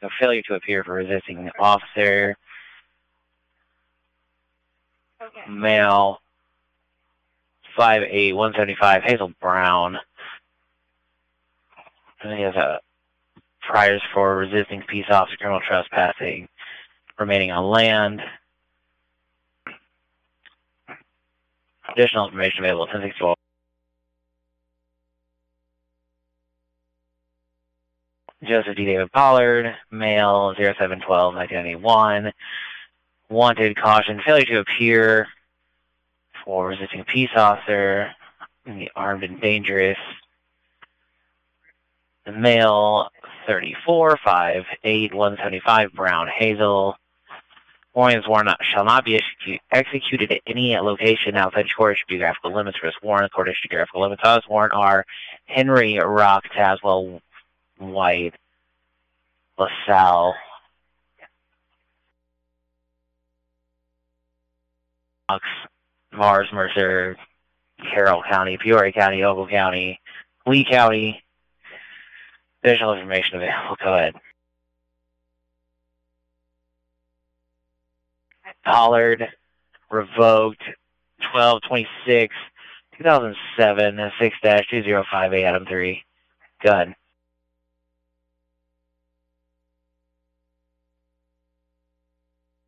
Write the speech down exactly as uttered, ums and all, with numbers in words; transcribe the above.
A failure to appear for resisting officer. Okay. Male. five eight, one seventy-five, Hazel Brown. And he has a priors for resisting peace officer, criminal trespassing, remaining on land. Additional information available, ten sixty-one. Joseph D. David Pollard, male, zero seven twelve, nineteen ninety-one. Wanted, caution, failure to appear for resisting a peace officer, armed and dangerous. The male, thirty-four, five eight, one seventy-five, Brown Hazel. Warnings warrant shall not be execu executed at any location outside Cornish geographical limits for this warrant. Cornish geographical limits on this warrant are Henry, Rock, Tazewell, White, LaSalle, Fox, Mars, Mercer, Carroll County, Peoria County, Ogle County, Lee County. Additional information available. Go ahead. Pollard, revoked, twelve twenty-six, two thousand seven, six dash two zero five eight, Adam three. Go ahead.